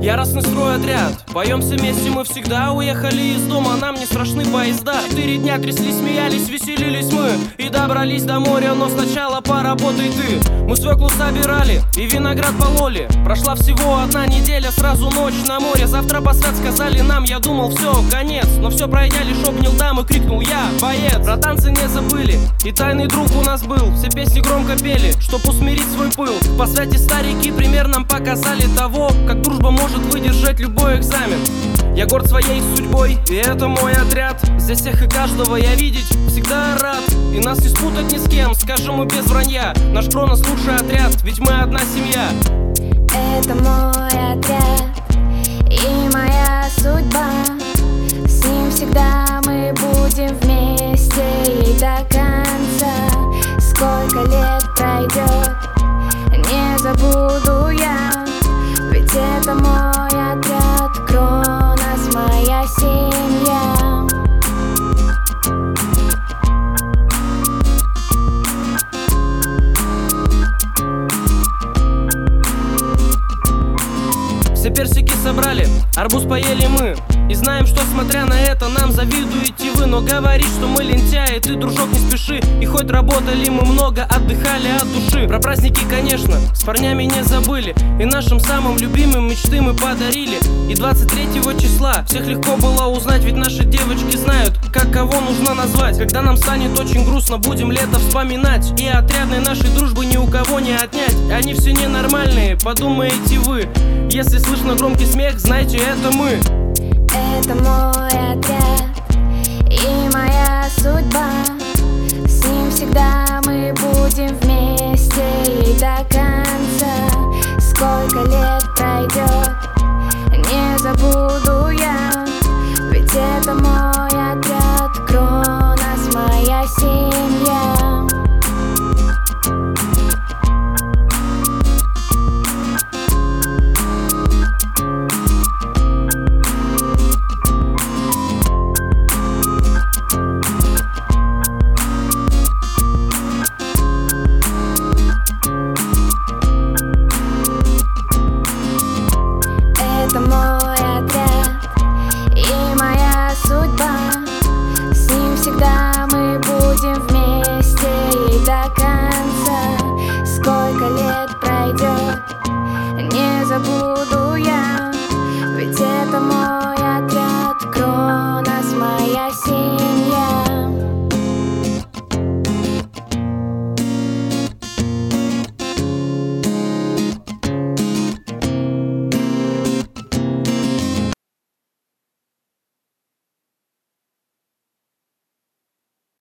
Яростный стройотряд, поем все вместе мы всегда. Уехали из дома, нам не страшны поезда. 4 дня тряслись, смеялись, веселились мы и добрались до моря, но сначала поработай ты. Мы свеклу собирали и виноград пололи. Прошла всего 1 неделя, сразу ночь на море. Завтра посрать сказали нам, я думал все, конец. Но все пройдя, лишь обнял дамы, крикнул я, боец. Про танцы не забыли, и тайный друг у нас был. Все песни громко пели, чтоб усмирить свой пыл. По святи старики пример нам показали того, как дружба может выдержать любой экзамен. Я горд своей судьбой, и это мой отряд. Здесь всех и каждого я видеть всегда рад. И нас не спутать ни с кем, скажем мы без вранья. Наш Кронос лучший отряд, ведь мы одна семья. Это мой отряд и моя судьба. С ним всегда мы будем вместе и до конца. Сколько лет пройдет, не забуду я. Ведь это мой отряд, Кронос, моя семья. Все персики собрали, арбуз поели мы. И знаем, что смотря на это нам завидуете вы. Но говорить, что мы лентяи, ты, дружок, не спеши. И хоть работали мы много, отдыхали от души. Про праздники, конечно, с парнями не забыли. И нашим самым любимым мечты мы подарили. И 23 числа всех легко было узнать. Ведь наши девочки знают, как кого нужно назвать. Когда нам станет очень грустно, будем лето вспоминать. И отрядной нашей дружбы ни у кого не отнять. Они все ненормальные, подумаете вы. Если слышно громкий смех, знайте, это мы. Это мой отряд и моя судьба. С ним всегда мы будем вместе и до конца. Сколько лет пройдет, не забуду я. Ведь это мой отряд, Кронос, моя семья. Это мой отряд и моя судьба. С ним всегда мы будем вместе и до конца. Сколько лет пройдет, не забуду